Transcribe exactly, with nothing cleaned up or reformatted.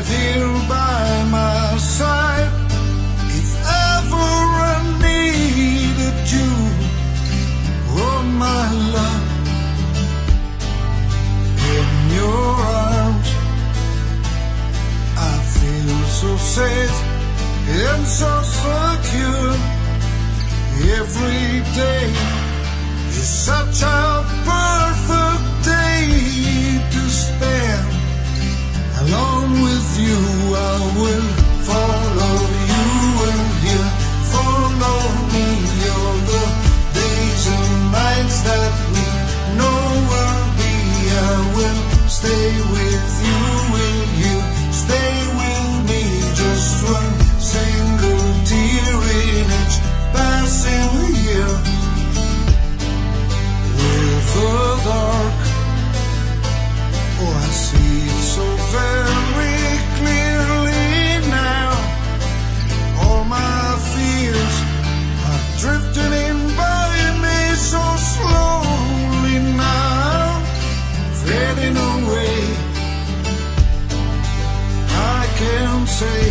right here by my side. If ever I needed you, oh my love, in your arms I feel so safe and so secure. Every day is such a perfect day to spend alone with you. I will follow you and you follow me. All the days and nights that we know will be. I will stay with you. Will you stay with me? Just one single tear in each passing year. With the dark, oh, I see it so very clearly now. All my fears are drifting in by me so slowly now, fading away. I can't say